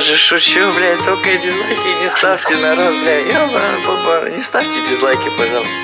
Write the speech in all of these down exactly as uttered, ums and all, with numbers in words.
же шучу, блядь, только дизлайки не ставьте, народ, блядь. Ёбаный баба, не ставьте дизлайки, пожалуйста.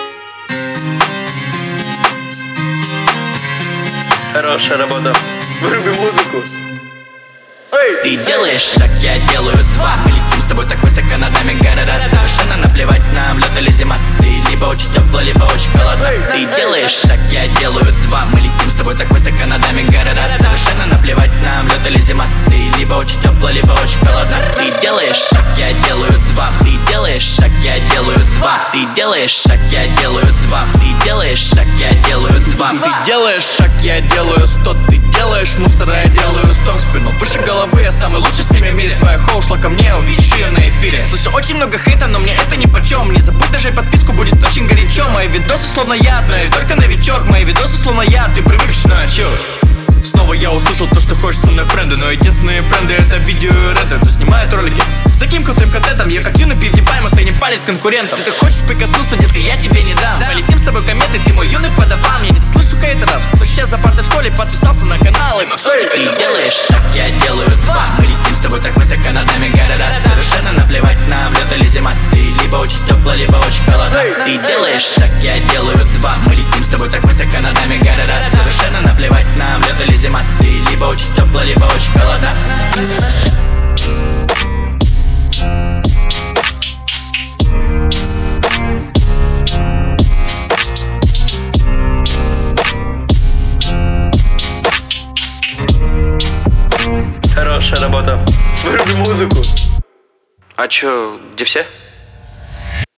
Хорошая работа. Выруби музыку. Эй! Ты делаешь шаг, я делаю два. Мы летим с тобой так высоко над нами города. Совершенно наплевать нам, лед или зима. Ты либо очень тепло, либо очень холодно. Ты делаешь шаг, я делаю два. Мы летим с тобой так высоко над нами города. Совершенно наплевать нам, лед или зима. Ты либо очень тепло, либо очень холодно. Ты делаешь шаг, я делаю два. Ты делаешь шаг, я делаю два. Ты делаешь шаг, я делаю два. Ты делаешь шаг, я делаю два. Ты делаешь шаг, я делаю сто. Ты делаешь мусор, а я делаю сток. Спину выше головы, я самый лучший стример в мире. Твоя хоу шла ко мне, увидишь ее на эфире. Слышу очень много хейта, но мне это ни почем. Не забудь даже подписку, будет очень горячо. Мои видосы словно яд, но я только новичок. Мои видосы словно яд, ты привыкнешь, но я чё? Снова я услышал то, что хочешь со мной френды. Но единственные френды это видео и ретро. Кто снимает ролики с таким крутым контентом. Я как юный PewDiePie, мы средний палец конкурентам. Ты хочешь прикоснуться, детка, я тебе не дам. Полетим с тобой кометы, ты мой юный подаван. Я не слышу хейтеров, кто сейчас за партой в школе подписался на канал. И Максо тебе. Ты делаешь шаг, я делаю два. Мы летим с тобой так высоко над нами города. Совершенно наплевать нам, лед или зима. Ты либо очень тепло, либо очень холодно. Ты делаешь шаг, я делаю два. Мы летим с тобой так высоко над нами города. Совершенно наплевать нам, лед или зима. Ты либо очень тепло, либо очень холодно. Хорошая работа. Выруби музыку. А чё, где все?